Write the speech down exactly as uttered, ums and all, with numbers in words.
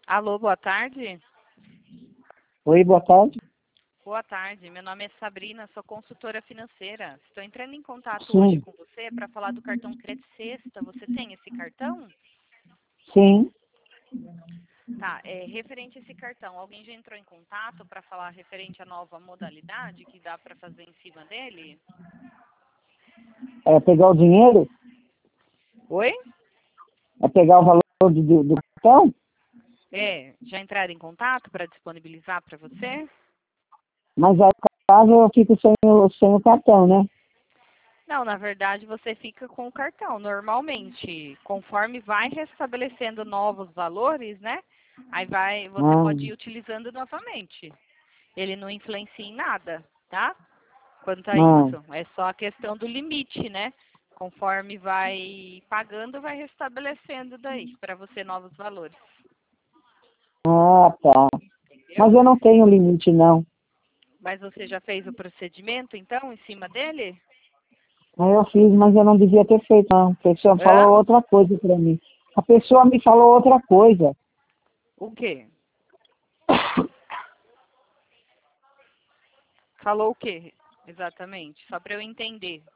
Alô, boa tarde. Oi, boa tarde. Boa tarde, meu nome é Sabrina, sou consultora financeira. Estou entrando em contato hoje Sim, com você para falar do cartão Crédito Sexta. Você tem esse cartão? sim. Tá, é, referente a esse cartão, alguém já entrou em contato para falar referente à nova modalidade que dá para fazer em cima dele? É pegar o dinheiro? Oi? É pegar o valor do, do, do cartão? É, já entraram em contato para disponibilizar para você? Mas aí, no caso, eu fico sem o, sem o cartão, né? Não, na verdade você fica com o cartão. Normalmente, conforme vai restabelecendo novos valores, né? Aí vai, você Ah, pode ir utilizando novamente. Ele não influencia em nada, tá? Quanto a ah, isso. É só a questão do limite, né? Conforme vai pagando, vai restabelecendo daí para você novos valores. ah, tá. Entendeu? Mas eu não tenho limite, não. Mas você já fez o procedimento, então, em cima dele? Aí eu fiz, mas eu não devia ter feito, não. A pessoa Hã? falou outra coisa pra mim. A pessoa me falou outra coisa. O quê? Falou o quê? Exatamente. Só para eu entender.